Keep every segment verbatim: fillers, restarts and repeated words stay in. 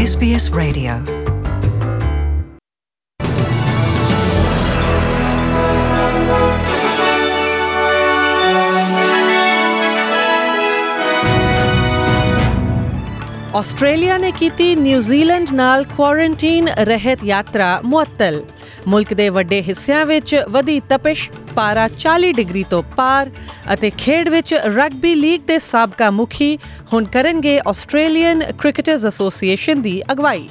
S B S Radio. Australia ਨੇ ਕੀਤੀ New Zealand ਨਾਲ ਕੁਆਰੰਟੀਨ ਰਹਿਤ ਯਾਤਰਾ ਮੁਅੱਤਲ। ਮੁਲਕ ਦੇ ਵੱਡੇ ਹਿੱਸਿਆਂ ਵਿੱਚ ਵਧੀ ਤਪਸ਼, ਪਾਰਾ ਚਾਲੀ ਡਿਗਰੀ ਤੋਂ ਪਾਰ ਅਤੇ ਖੇਡ ਵਿੱਚ ਰਗਬੀ ਲੀਗ ਦੇ ਸਾਬਕਾ ਮੁਖੀ ਹੁਣ ਕਰਨਗੇ ਆਸਟ੍ਰੇਲੀਅਨ ਕ੍ਰਿਕਟਰਜ਼ ਐਸੋਸੀਏਸ਼ਨ ਦੀ ਅਗਵਾਈ।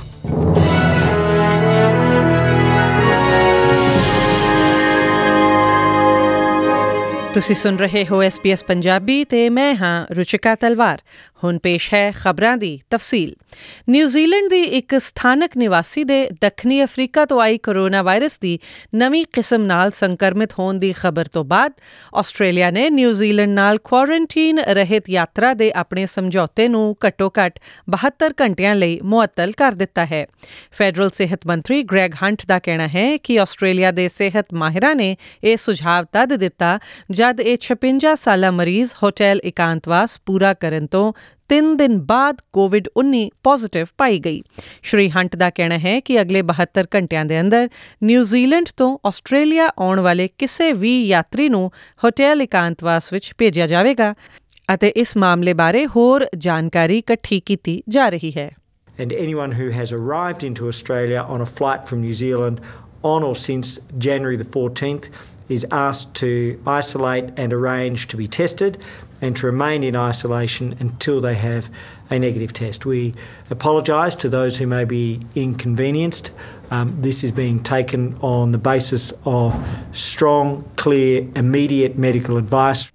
ਤੁਸੀਂ ਸੁਣ ਰਹੇ ਹੋ ਐਸ ਬੀ ਐਸ ਪੰਜਾਬੀ ਤੇ ਮੈਂ ਹਾਂ ਰੁਚਿਕਾ ਤਲਵਾਰ। ਹੁਣ ਪੇਸ਼ ਹੈ ਖਬਰਾਂ ਦੀ ਤਫਸੀਲ। ਨਿਊਜ਼ੀਲੈਂਡ ਦੀ ਇੱਕ ਸਥਾਨਕ ਨਿਵਾਸੀ ਦੇ ਦੱਖਣੀ ਅਫਰੀਕਾ ਤੋਂ ਆਈ ਕੋਰੋਨਾ ਵਾਇਰਸ ਦੀ ਨਵੀਂ ਕਿਸਮ ਨਾਲ ਸੰਕਰਮਿਤ ਹੋਣ ਦੀ ਖਬਰ ਤੋਂ ਬਾਅਦ ਆਸਟ੍ਰੇਲੀਆ ਨੇ ਨਿਊਜ਼ੀਲੈਂਡ ਨਾਲ ਕੁਆਰੰਟੀਨ ਰਹਿਤ ਯਾਤਰਾ ਦੇ ਆਪਣੇ ਸਮਝੌਤੇ ਨੂੰ ਘੱਟੋ-ਘੱਟ ਬਹੱਤਰ ਘੰਟਿਆਂ ਲਈ ਮੁਅੱਤਲ ਕਰ ਦਿੱਤਾ ਹੈ। ਫੈਡਰਲ ਸਿਹਤ ਮੰਤਰੀ ਗ੍ਰੈਗ ਹੰਟ ਦਾ ਕਹਿਣਾ ਹੈ ਕਿ ਆਸਟ੍ਰੇਲੀਆ ਦੇ ਸਿਹਤ ਮਾਹਿਰਾਂ ਨੇ ਇਹ ਸੁਝਾਅ ਤਦ ਦਿੱਤਾ ਜਦ ਇਹ ਛਪੰਜਾ ਸਾਲਾ ਮਰੀਜ਼ ਹੋਟਲ ਇਕਾਂਤਵਾਸ ਪੂਰਾ ਕਰਨ ਤੋਂ ਤਿੰਨ ਦਿਨ ਬਾਅਦ ਕੋਵਿਡ ਉੱਨੀ ਪੋਜ਼ੀਟਿਵ ਪਾਈ ਗਈ। ਸ਼੍ਰੀ ਹੰਟ ਦਾ ਕਹਿਣਾ ਹੈ ਕਿ ਅਗਲੇ ਬਹੱਤਰ ਘੰਟਿਆਂ ਦੇ ਅੰਦਰ ਨਿਊਜ਼ੀਲੈਂਡ ਤੋਂ ਆਸਟ੍ਰੇਲੀਆ ਆਉਣ ਵਾਲੇ ਕਿਸੇ ਵੀ ਯਾਤਰੀ ਨੂੰ ਹੋਟਲ ਇਕਾਂਤਵਾਸ ਵਿੱਚ ਭੇਜਿਆ ਜਾਵੇਗਾ ਅਤੇ ਇਸ ਮਾਮਲੇ ਬਾਰੇ ਹੋਰ ਜਾਣਕਾਰੀ ਇਕੱਠੀ ਕੀਤੀ ਜਾ ਰਹੀ ਹੈ। And anyone who has arrived into Australia on a flight from New Zealand on or since January the fourteenth is asked to isolate and arrange to be tested and to remain in isolation until they have a negative test. We apologise to those who may be inconvenienced. Um, this is being taken on the basis of strong, clear, immediate medical advice.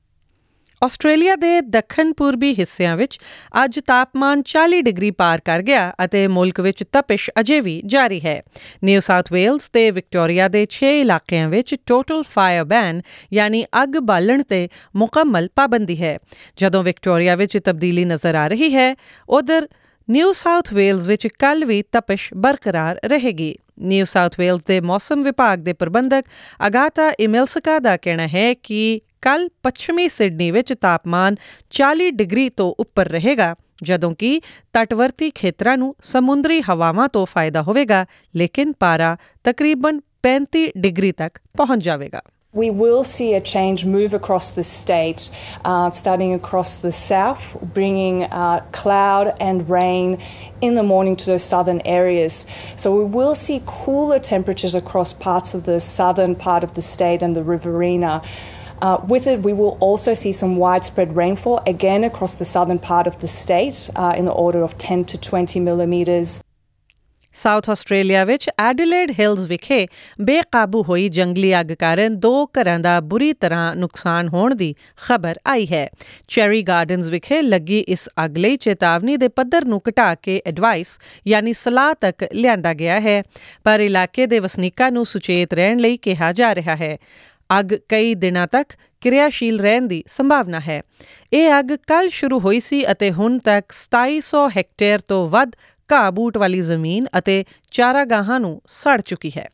Australia ਦੇ ਦੱਖਣ ਪੂਰਬੀ ਹਿੱਸਿਆਂ ਵਿੱਚ ਅੱਜ ਤਾਪਮਾਨ ਚਾਲੀ degree ਪਾਰ ਕਰ ਗਿਆ ਅਤੇ ਮੁਲਕ ਵਿੱਚ ਤਪਸ਼ ਅਜੇ ਵੀ ਜਾਰੀ ਹੈ। ਨਿਊ ਸਾਊਥ ਵੇਲਜ਼ ਤੇ ਵਿਕਟੋਰੀਆ ਦੇ ਛੇ ਇਲਾਕਿਆਂ ਵਿੱਚ ਟੋਟਲ ਫਾਇਰ ਬੈਨ ਯਾਨੀ ਅੱਗ ਬਾਲਣ ਤੇ ਮੁਕੰਮਲ ਪਾਬੰਦੀ ਹੈ। ਜਦੋਂ ਵਿਕਟੋਰੀਆ ਵਿੱਚ ਤਬਦੀਲੀ ਨਜ਼ਰ ਆ ਰਹੀ ਹੈ, ਉਧਰ ਨਿਊ ਸਾਊਥ ਵੇਲਜ਼ ਵਿੱਚ ਕੱਲ੍ਹ ਵੀ ਤਪਸ਼ ਬਰਕਰਾਰ ਰਹੇਗੀ। ਨਿਊ ਸਾਊਥ ਵੇਲਜ਼ ਦੇ ਮੌਸਮ ਵਿਭਾਗ ਦੇ ਪ੍ਰਬੰਧਕ ਅਗਾਥਾ ਇਮੇਲਸਕਾ ਦਾ ਕਹਿਣਾ ਹੈ ਕਿ ਕੱਲ੍ਹ ਪੱਛਮੀ ਸਿਡਨੀ ਵਿੱਚ ਤਾਪਮਾਨ ਚਾਲੀ ਡਿਗਰੀ ਤੋਂ ਉੱਪਰ ਰਹੇਗਾ, ਜਦੋਂ ਕਿ ਤਟਵਰਤੀ ਖੇਤਰਾਂ ਨੂੰ ਸਮੁੰਦਰੀ ਹਵਾਵਾਂ ਤੋਂ ਫਾਇਦਾ ਹੋਵੇਗਾ, ਲੇਕਿਨ ਪਾਰਾ ਤਕਰੀਬਨ ਪੈਂਤੀ ਡਿਗਰੀ ਤੱਕ ਪਹੁੰਚ ਜਾਵੇਗਾ। We will see a change move across the state, uh, starting across the south, bringing uh, cloud and rain in the morning to the southern areas. So we will see cooler temperatures across parts of the southern part of the state and the Riverina. Uh, with it, we will also see some widespread rainfall, again across the southern part of the state, uh, in the order of ten to twenty millimetres. South Australia ਵਿੱਚ Adelaide Hills ਵਿਖੇ ਬੇਕਾਬੂ ਹੋਈ ਜੰਗਲੀ ਅੱਗ ਕਾਰਨ ਦੋ ਘਰਾਂ ਦਾ ਬੁਰੀ ਤਰ੍ਹਾਂ ਨੁਕਸਾਨ ਹੋਣ ਦੀ ਖਬਰ ਆਈ ਹੈ। ਚੈਰੀ ਗਾਰਡਨਜ਼ ਵਿਖੇ ਲੱਗੀ ਇਸ ਅੱਗ ਲਈ ਚੇਤਾਵਨੀ ਦੇ ਪੱਧਰ ਨੂੰ ਘਟਾ ਕੇ ਐਡਵਾਈਸ ਯਾਨੀ ਸਲਾਹ ਤੱਕ ਲਿਆਂਦਾ ਗਿਆ ਹੈ, ਪਰ ਇਲਾਕੇ ਦੇ ਵਸਨੀਕਾਂ ਨੂੰ ਸੁਚੇਤ ਰਹਿਣ ਲਈ ਕਿਹਾ ਜਾ ਰਿਹਾ ਹੈ। ਅੱਗ ਕਈ ਦਿਨਾਂ ਤੱਕ ਕਿਰਿਆਸ਼ੀਲ ਰਹਿਣ ਦੀ ਸੰਭਾਵਨਾ ਹੈ। ਇਹ ਅੱਗ ਕੱਲ੍ਹ ਸ਼ੁਰੂ ਹੋਈ ਸੀ ਅਤੇ ਹੁਣ ਤੱਕ ਸਤਾਈ ਸੌ ਹੈਕਟੇਅਰ ਤੋਂ ਵੱਧ ਘਾਹ ਬੂਟ ਵਾਲੀ ਜ਼ਮੀਨ ਅਤੇ ਚਾਰਾਗਾਹਾਂ ਨੂੰ ਸੜ ਚੁੱਕੀ ਹੈ।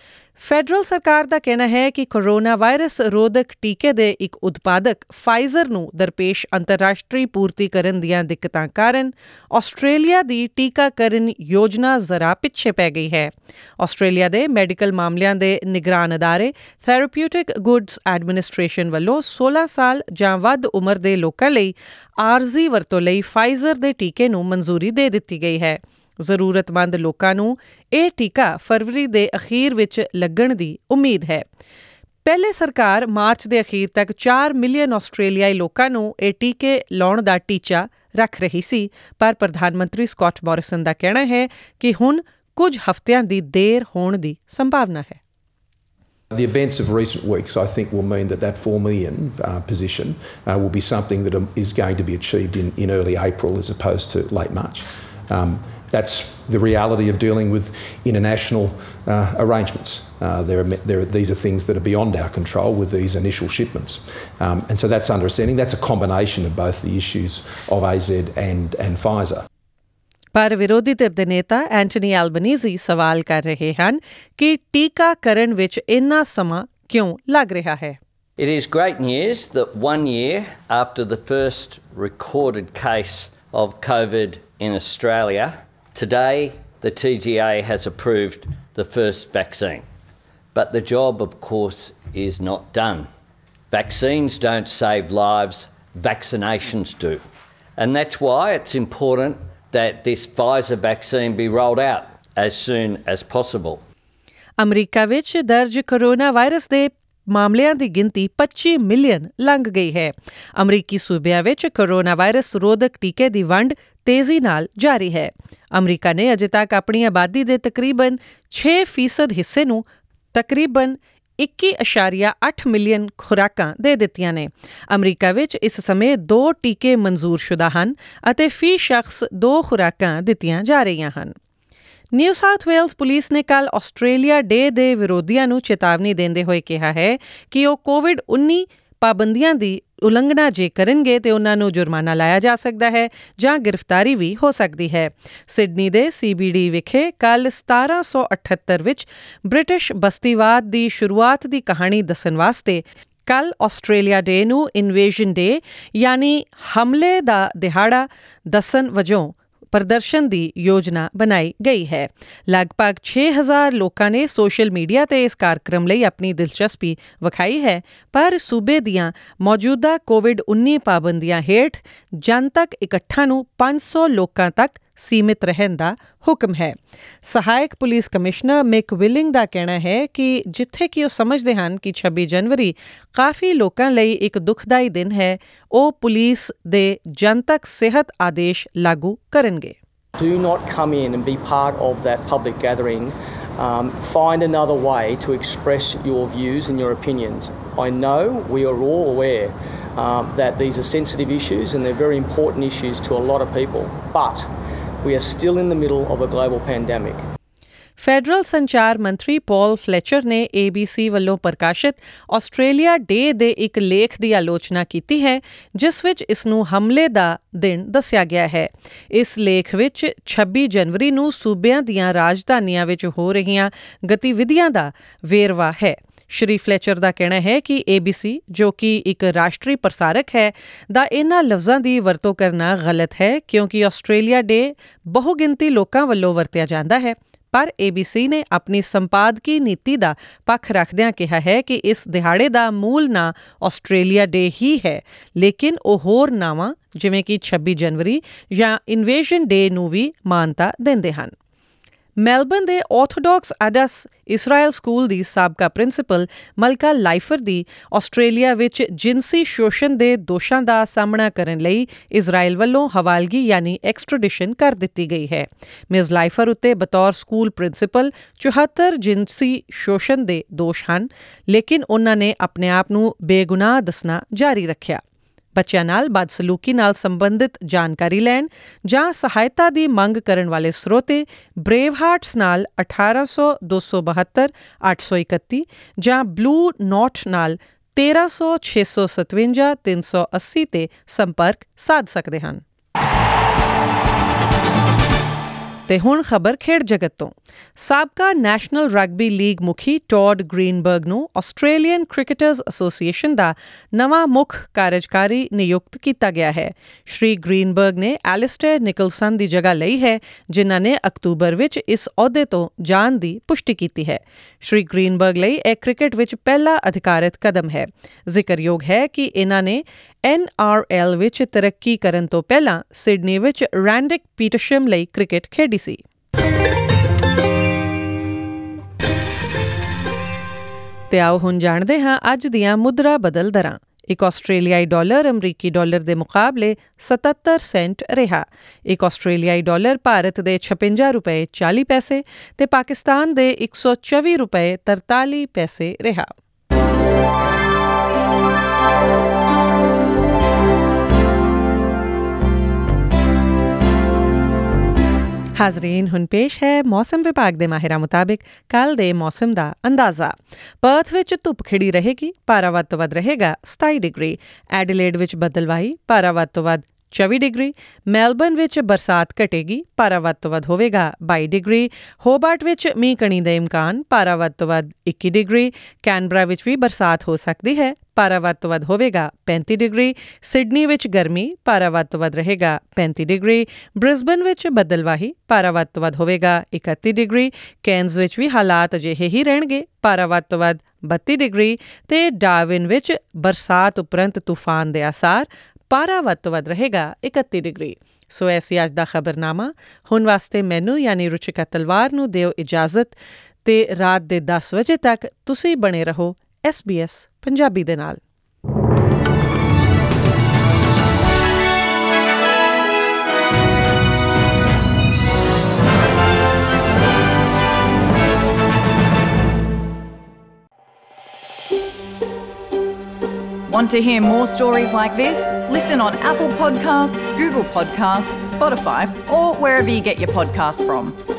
ਫੈਡਰਲ ਸਰਕਾਰ ਦਾ ਕਹਿਣਾ ਹੈ ਕਿ ਕੋਰੋਨਾ ਵਾਇਰਸ ਰੋਧਕ ਟੀਕੇ ਦੇ ਇੱਕ ਉਤਪਾਦਕ ਫਾਈਜ਼ਰ ਨੂੰ ਦਰਪੇਸ਼ ਅੰਤਰਰਾਸ਼ਟਰੀ ਪੂਰਤੀਕਰਨ ਦੀਆਂ ਦਿੱਕਤਾਂ ਕਾਰਨ ਆਸਟ੍ਰੇਲੀਆ ਦੀ ਟੀਕਾਕਰਨ ਯੋਜਨਾ ਜ਼ਰਾ ਪਿੱਛੇ ਪੈ ਗਈ ਹੈ। ਆਸਟ੍ਰੇਲੀਆ ਦੇ ਮੈਡੀਕਲ ਮਾਮਲਿਆਂ ਦੇ ਨਿਗਰਾਨ ਅਦਾਰੇ ਥੈਰੇਪਿਊਟਿਕ ਗੁੱਡਸ ਐਡਮਿਨਿਸਟ੍ਰੇਸ਼ਨ ਵੱਲੋਂ ਸੋਲਾਂ ਸਾਲ ਜਾਂ ਵੱਧ ਉਮਰ ਦੇ ਲੋਕਾਂ ਲਈ ਆਰਜ਼ੀ ਵਰਤੋਂ ਲਈ ਫਾਈਜ਼ਰ ਦੇ ਟੀਕੇ ਨੂੰ ਮਨਜ਼ੂਰੀ ਦੇ ਦਿੱਤੀ ਗਈ ਹੈ। ਜ਼ਰੂਰਤਮੰਦ ਲੋਕਾਂ ਨੂੰ ਇਹ ਟੀਕਾ ਫਰਵਰੀ ਦੇ ਅਖੀਰ ਵਿੱਚ ਲੱਗਣ ਦੀ ਉਮੀਦ ਹੈ। ਪਹਿਲੇ ਸਰਕਾਰ ਮਾਰਚ ਦੇ ਅਖੀਰ ਤੱਕ ਚਾਰ ਮਿਲੀਅਨ ਆਸਟ੍ਰੇਲੀਆਈ ਲੋਕਾਂ ਨੂੰ ਇਹ ਟੀਕੇ ਲਾਉਣ ਦਾ ਟੀਚਾ ਰੱਖ ਰਹੀ ਸੀ, ਪਰ ਪ੍ਰਧਾਨ ਮੰਤਰੀ ਸਕਾਟ ਮੋਰਿਸਨ ਦਾ ਕਹਿਣਾ ਹੈ ਕਿ ਹੁਣ ਕੁਝ ਹਫ਼ਤਿਆਂ ਦੀ ਦੇਰ ਹੋਣ ਦੀ ਸੰਭਾਵਨਾ ਹੈ। The events of recent weeks, I think, will mean that that four million uh, position uh, will be something that is going to be achieved in, in early April as opposed to late March. Um, that's the reality of dealing with international uh, arrangements. Uh, there are, there are, these are things that are beyond our control with these initial shipments. Um, and so that's understanding. That's a combination of both the issues of A Z and, and Pfizer. ਪਰ ਵਿਰੋਧੀ ਧਿਰ ਦੇ ਨੇਤਾ Antony Albanese ਸਵਾਲ ਕਰ ਰਹੇ ਹਨ ਕਿ ਟੀਕਾਕਰਨ ਵਿੱਚ ਇੰਨਾ ਸਮਾਂ ਕਿਉਂ ਲੱਗ ਰਿਹਾ ਹੈ। It is great news that one year after the first recorded case of COVID in Australia, Today, the T G A has approved the first vaccine. But the job, of course, is not done. Vaccines don't save lives, vaccinations do. And that's why it's important that this Pfizer vaccine be rolled out as soon as possible. ਅਮਰੀਕਾ ਵਿੱਚ ਦਰਜ corona virus ਦੇ ਮਾਮਲਿਆਂ ਦੀ ਗਿਣਤੀ ਪੱਚੀ million ਲੰਘ ਗਈ ਹੈ। ਅਮਰੀਕੀ ਸੂਬਿਆਂ ਵਿੱਚ ਕੋਰੋਨਾ ਵਾਇਰਸ ਰੋਧਕ ਟੀਕੇ ਦੀ ਵੰਡ ਤੇਜ਼ੀ ਨਾਲ ਜਾਰੀ ਹੈ। ਅਮਰੀਕਾ ਨੇ ਅਜੇ ਤੱਕ ਆਪਣੀ ਆਬਾਦੀ ਦੇ ਤਕਰੀਬਨ ਛੇ ਫੀਸਦ ਹਿੱਸੇ ਨੂੰ ਤਕਰੀਬਨ ਇੱਕੀ ਅਸ਼ਾਰੀਆ ਅੱਠ ਮਿਲੀਅਨ ਖੁਰਾਕਾਂ ਦੇ ਦਿੱਤੀਆਂ ਨੇ। ਅਮਰੀਕਾ ਵਿੱਚ ਇਸ ਸਮੇਂ ਦੋ ਟੀਕੇ ਮਨਜ਼ੂਰਸ਼ੁਦਾ ਹਨ ਅਤੇ ਫੀ ਸ਼ਖਸ ਦੋ ਖੁਰਾਕਾਂ ਦਿੱਤੀਆਂ ਜਾ ਰਹੀਆਂ ਹਨ। ਨਿਊ ਸਾਊਥ ਵੇਲਜ਼ ਪੁਲਿਸ ਨੇ ਕੱਲ੍ਹ ਆਸਟ੍ਰੇਲੀਆ ਡੇ ਦੇ ਵਿਰੋਧੀਆਂ ਨੂੰ ਚੇਤਾਵਨੀ ਦਿੰਦੇ ਹੋਏ ਕਿਹਾ ਹੈ ਕਿ ਉਹ ਕੋਵਿਡ ਉੱਨੀ ਪਾਬੰਦੀਆਂ ਦੀ ਉਲੰਘਣਾ ਜੇ ਕਰਨਗੇ ਤੇ ਉਹਨਾਂ ਨੂੰ ਜੁਰਮਾਨਾ ਲਾਇਆ ਜਾ ਸਕਦਾ ਹੈ ਜਾਂ ਗ੍ਰਿਫਤਾਰੀ ਵੀ ਹੋ ਸਕਦੀ ਹੈ। ਸਿਡਨੀ ਦੇ ਸੀ ਬੀ ਡੀ ਵਿਖੇ ਕੱਲ੍ਹ ਸਤਾਰਾਂ ਸੌ ਅਠੱਤਰ ਵਿੱਚ ਬ੍ਰਿਟਿਸ਼ ਬਸਤੀਵਾਦ ਦੀ ਸ਼ੁਰੂਆਤ ਦੀ ਕਹਾਣੀ ਦੱਸਣ ਵਾਸਤੇ ਕੱਲ੍ਹ ਆਸਟ੍ਰੇਲੀਆ ਡੇ ਨੂੰ ਇਨਵੇਜ਼ਨ ਡੇ ਯਾਨੀ ਹਮਲੇ ਦਾ ਦਿਹਾੜਾ ਦੱਸਣ ਵਜੋਂ ਪ੍ਰਦਰਸ਼ਨ ਦੀ ਯੋਜਨਾ ਬਣਾਈ ਗਈ ਹੈ। ਲਗਭਗ ਛੇ ਹਜ਼ਾਰ ਲੋਕਾਂ ਨੇ ਸੋਸ਼ਲ ਮੀਡੀਆ ਤੇ ਇਸ ਕਾਰਜਕ੍ਰਮ ਲਈ ਆਪਣੀ ਦਿਲਚਸਪੀ ਵਿਖਾਈ ਹੈ, ਪਰ ਸੂਬੇ ਦੀਆਂ ਮੌਜੂਦਾ ਕੋਵਿਡ ਉੱਨੀ ਪਾਬੰਦੀਆਂ ਹੇਠ ਜਨਤਕ ਇਕੱਠਾਂ ਨੂੰ ਪੰਜ ਸੌ ਲੋਕਾਂ ਤੱਕ ਸੀਮਿਤ ਰਹਿਣ ਦਾ ਹੁਕਮ ਹੈ। ਸਹਾਇਕ ਪੁਲਿਸ ਕਮਿਸ਼ਨਰ ਮਿਕ ਵਿਲਿੰਗ ਦਾ ਕਹਿਣਾ ਹੈ ਕਿ ਜਿੱਥੇ ਕਿ ਉਹ ਸਮਝਦੇ ਹਨ ਕਿ ਛੱਬੀ ਜਨਵਰੀ ਕਾਫੀ ਲੋਕਾਂ ਲਈ ਇੱਕ ਦੁਖਦਾਈ ਦਿਨ ਹੈ, ਉਹ ਪੁਲਿਸ ਦੇ ਜਨਤਕ ਸਿਹਤ ਆਦੇਸ਼ ਲਾਗੂ ਕਰਨਗੇ। Do not come in and be part of that public gathering. Um, find another way to express your views and your opinions. I know we are all aware um, that these are sensitive issues and they're very important issues to a lot of people, but we are still in the middle of a global pandemic. Federal ਸੰਚਾਰ ਮੰਤਰੀ ਪੌਲ ਫਲੈਚਰ ਨੇ A B C ਵੱਲੋਂ ਪ੍ਰਕਾਸ਼ਿਤ Australia ਡੇ ਦੇ ਇੱਕ ਲੇਖ ਦੀ ਆਲੋਚਨਾ ਕੀਤੀ ਹੈ, ਜਿਸ ਵਿੱਚ ਇਸ ਨੂੰ ਹਮਲੇ ਦਾ ਦਿਨ ਦੱਸਿਆ ਗਿਆ ਹੈ। ਇਸ ਲੇਖ ਵਿੱਚ ਛੱਬੀ ਜਨਵਰੀ ਨੂੰ ਸੂਬਿਆਂ ਦੀਆਂ ਰਾਜਧਾਨੀਆਂ ਵਿੱਚ ਹੋ ਰਹੀਆਂ ਗਤੀਵਿਧੀਆਂ ਦਾ ਵੇਰਵਾ ਹੈ। ਸ਼੍ਰੀ ਫਲੈਚਰ ਦਾ ਕਹਿਣਾ ਹੈ ਕਿ ਏ ਬੀ ਸੀ, ਜੋ ਕਿ ਇੱਕ ਰਾਸ਼ਟਰੀ ਪ੍ਰਸਾਰਕ ਹੈ, ਦਾ ਇਹਨਾਂ ਲਫ਼ਜ਼ਾਂ ਦੀ ਵਰਤੋਂ ਕਰਨਾ ਗਲਤ ਹੈ ਕਿਉਂਕਿ ਆਸਟ੍ਰੇਲੀਆ ਡੇ ਬਹੁਗਿਣਤੀ ਲੋਕਾਂ ਵੱਲੋਂ ਵਰਤਿਆ ਜਾਂਦਾ ਹੈ। ਪਰ ਏ ਬੀ ਸੀ ਨੇ ਆਪਣੀ ਸੰਪਾਦਕੀ ਨੀਤੀ ਦਾ ਪੱਖ ਰੱਖਦਿਆਂ ਕਿਹਾ ਹੈ ਕਿ ਇਸ ਦਿਹਾੜੇ ਦਾ ਮੂਲ ਨਾਂ ਆਸਟ੍ਰੇਲੀਆ ਡੇ ਹੀ ਹੈ, ਲੇਕਿਨ ਉਹ ਹੋਰ ਨਾਵਾਂ ਜਿਵੇਂ ਕਿ ਛੱਬੀ ਜਨਵਰੀ ਜਾਂ ਇਨਵੇਜ਼ਨ ਡੇ ਨੂੰ ਵੀ ਮਾਨਤਾ ਦਿੰਦੇ ਹਨ। ਮੈਲਬਨ ਦੇ ਆਰਥੋਡਾਕਸ ਅਡਸ ਇਸਰਾਇਲ ਸਕੂਲ ਦੀ ਸਾਬਕਾ ਪ੍ਰਿੰਸੀਪਲ ਮਲਕਾ ਲਾਈਫਰ ਦੀ ਆਸਟ੍ਰੇਲੀਆ ਵਿੱਚ ਜਿਨਸੀ ਸ਼ੋਸ਼ਣ ਦੇ ਦੋਸ਼ਾਂ ਦਾ ਸਾਹਮਣਾ ਕਰਨ ਲਈ ਇਜ਼ਰਾਈਲ ਵੱਲੋਂ ਹਵਾਲਗੀ ਯਾਨੀ ਐਕਸਟ੍ਰੈਡੀਸ਼ਨ ਕਰ ਦਿੱਤੀ ਗਈ ਹੈ। ਮਿਸ ਲਾਈਫਰ ਉੱਤੇ ਬਤੌਰ ਸਕੂਲ ਪ੍ਰਿੰਸੀਪਲ ਚੁਹੱਤਰ ਜਿਨਸੀ ਸ਼ੋਸ਼ਣ ਦੇ ਦੋਸ਼ ਹਨ, ਲੇਕਿਨ ਉਹਨਾਂ ਨੇ ਆਪਣੇ ਆਪ ਨੂੰ ਬੇਗੁਨਾਹ ਦੱਸਣਾ ਜਾਰੀ ਰੱਖਿਆ। ਬੱਚਿਆਂ ਨਾਲ ਬਦਸਲੂਕੀ ਨਾਲ ਸੰਬੰਧਿਤ ਜਾਣਕਾਰੀ ਲੈਣ ਜਾਂ ਸਹਾਇਤਾ ਦੀ ਮੰਗ ਕਰਨ ਵਾਲੇ ਸਰੋਤੇ ਬ੍ਰੇਵ ਹਾਰਟਸ ਨਾਲ ਅਠਾਰਾਂ ਸੌ ਦੋ ਸੌ ਬਹੱਤਰ ਅੱਠ ਸੌ ਇਕੱਤੀ ਜਾਂ ਬਲੂ ਨੋਟ ਨਾਲ ਤੇਰਾਂ ਸੌ ਛੇ ਸੌ ਸਤਵੰਜਾ ਤਿੰਨ ਸੌ ਅੱਸੀ ਤੇ ਸੰਪਰਕ ਸਾਧ ਸਕਦੇ ਹਨ। ਤੇ ਹੁਣ ਖਬਰ ਖੇਡ ਜਗਤ ਤੋਂ। ਸਾਬਕਾ ਨੈਸ਼ਨਲ ਰਗਬੀ ਲੀਗ ਮੁਖੀ ਟੌਡ ਗ੍ਰੀਨਬਰਗ ਨੂੰ ਆਸਟ੍ਰੇਲੀਅਨ ਕ੍ਰਿਕਟਰਜ਼ ਐਸੋਸੀਏਸ਼ਨ ਦਾ ਨਵਾਂ ਮੁੱਖ ਕਾਰਜਕਾਰੀ ਨਿਯੁਕਤ ਕੀਤਾ ਗਿਆ ਹੈ। ਸ਼੍ਰੀ ਗ੍ਰੀਨਬਰਗ ਨੇ ਐਲਿਸਟੇਅਰ ਨਿਕਲਸਨ ਦੀ ਜਗ੍ਹਾ ਲਈ ਹੈ, ਜਿਨ੍ਹਾਂ ਨੇ ਅਕਤੂਬਰ ਵਿੱਚ ਇਸ ਅਹੁਦੇ ਤੋਂ ਜਾਣ ਦੀ ਪੁਸ਼ਟੀ ਕੀਤੀ ਹੈ। ਸ਼੍ਰੀ ਗ੍ਰੀਨਬਰਗ ਲਈ ਇਹ ਕ੍ਰਿਕਟ ਵਿੱਚ ਪਹਿਲਾ ਅਧਿਕਾਰਤ ਕਦਮ ਹੈ। ਜ਼ਿਕਰਯੋਗ ਹੈ ਕਿ ਇਹਨਾਂ ਨੇ ਐਨ ਆਰ ਐਲ ਵਿੱਚ ਤਰੱਕੀ ਕਰਨ ਤੋਂ ਪਹਿਲਾਂ ਸਿਡਨੀ ਵਿੱਚ ਰੈਂਡਿਕ ਪੀਟਰਸ਼ਮ ਲਈ ਕ੍ਰਿਕਟ ਖੇਡੀ ਸੀ। ਤੇ ਆਓ ਹੁਣ ਜਾਣਦੇ ਹਾਂ ਅੱਜ ਦੀਆਂ ਮੁਦਰਾ ਬਦਲ ਦਰਾਂ। ਇੱਕ ਆਸਟ੍ਰੇਲੀਆਈ ਡਾਲਰ ਅਮਰੀਕੀ ਡਾਲਰ ਦੇ ਮੁਕਾਬਲੇ ਸਤੱਤਰ ਸੈਂਟ ਰਿਹਾ। ਇੱਕ ਆਸਟ੍ਰੇਲੀਆਈ ਡਾਲਰ ਭਾਰਤ ਦੇ ਛਪੰਜਾ ਰੁਪਏ ਚਾਲੀ ਪੈਸੇ ਤੇ ਪਾਕਿਸਤਾਨ ਦੇ ਇੱਕ ਸੌ ਚੌਵੀ ਰੁਪਏ ਤਰਤਾਲੀ ਪੈਸੇ ਰਿਹਾ। ਹਾਜ਼ਰੀਨ, ਹੁਣ ਪੇਸ਼ ਹੈ ਮੌਸਮ ਵਿਭਾਗ ਦੇ ਮਾਹਿਰਾਂ ਮੁਤਾਬਿਕ ਕੱਲ੍ਹ ਦੇ ਮੌਸਮ ਦਾ ਅੰਦਾਜ਼ਾ। ਪਰਥ ਵਿੱਚ ਧੁੱਪ ਖਿੜੀ ਰਹੇਗੀ, ਪਾਰਾ ਵੱਧ ਤੋਂ ਵੱਧ ਰਹੇਗਾ ਸਤਾਈ ਡਿਗਰੀ। ਐਡੀਲੇਡ ਵਿੱਚ ਬੱਦਲਵਾਈ, ਪਾਰਾ ਵੱਧ ਤੋਂ ਵੱਧ ਚੌਵੀ ਡਿਗਰੀ। ਮੈਲਬਨ ਵਿੱਚ ਬਰਸਾਤ ਘਟੇਗੀ, ਪਾਰਾ ਵੱਧ ਤੋਂ ਵੱਧ ਹੋਵੇਗਾ ਬਾਈ ਡਿਗਰੀ। ਹੋਬਾਰਟ ਵਿੱਚ ਮੀਂਹ ਕਣੀ ਦਾ ਇਮਕਾਨ, ਪਾਰਾ ਵੱਧ ਤੋਂ ਵੱਧ ਇੱਕੀ ਡਿਗਰੀ। ਕੈਨਬਰਾ ਵਿੱਚ ਵੀ ਬਰਸਾਤ ਹੋ ਸਕਦੀ ਹੈ, ਪਾਰਾ ਵੱਧ ਤੋਂ ਵੱਧ ਹੋਵੇਗਾ ਪੈਂਤੀ ਡਿਗਰੀ। ਸਿਡਨੀ ਵਿੱਚ ਗਰਮੀ, ਪਾਰਾ ਵੱਧ ਤੋਂ ਵੱਧ ਰਹੇਗਾ ਪੈਂਤੀ ਡਿਗਰੀ। ਬ੍ਰਿਸਬਨ ਵਿੱਚ ਬੱਦਲਵਾਹੀ, ਪਾਰਾ ਵੱਧ ਤੋਂ ਵੱਧ ਹੋਵੇਗਾ ਇਕੱਤੀ ਡਿਗਰੀ। ਕੈਨਜ਼ ਵਿੱਚ ਵੀ ਹਾਲਾਤ ਅਜਿਹੇ ਹੀ ਰਹਿਣਗੇ, ਪਾਰਾ ਵੱਧ ਤੋਂ ਵੱਧ ਬੱਤੀ ਡਿਗਰੀ। ਤੇ ਡਾਰਵਿਨ ਵਿੱਚ ਬਰਸਾਤ ਉਪਰੰਤ ਤੂਫਾਨ ਦੇ ਆਸਾਰ, ਪਾਰਾ ਵੱਧ ਤੋਂ ਵੱਧ ਰਹੇਗਾ ਇਕੱਤੀ ਡਿਗਰੀ। ਸੋ ਐਸੀ ਅੱਜ ਦਾ ਖਬਰਨਾਮਾ। ਹੁਣ ਵਾਸਤੇ ਮੈਨੂੰ ਯਾਨੀ ਰੁਚਿਕਾ ਤਲਵਾਰ ਨੂੰ ਦਿਓ ਇਜਾਜ਼ਤ ਤੇ ਰਾਤ ਦੇ ਦਸ ਵਜੇ ਤੱਕ ਤੁਸੀਂ ਬਣੇ ਰਹੋ ਐਸ ਬੀ ਐਸ ਪੰਜਾਬੀ ਦੇ ਨਾਲ। Want to hear more stories like this? Listen on Apple Podcasts, Google Podcasts, Spotify, or wherever you get your podcasts from.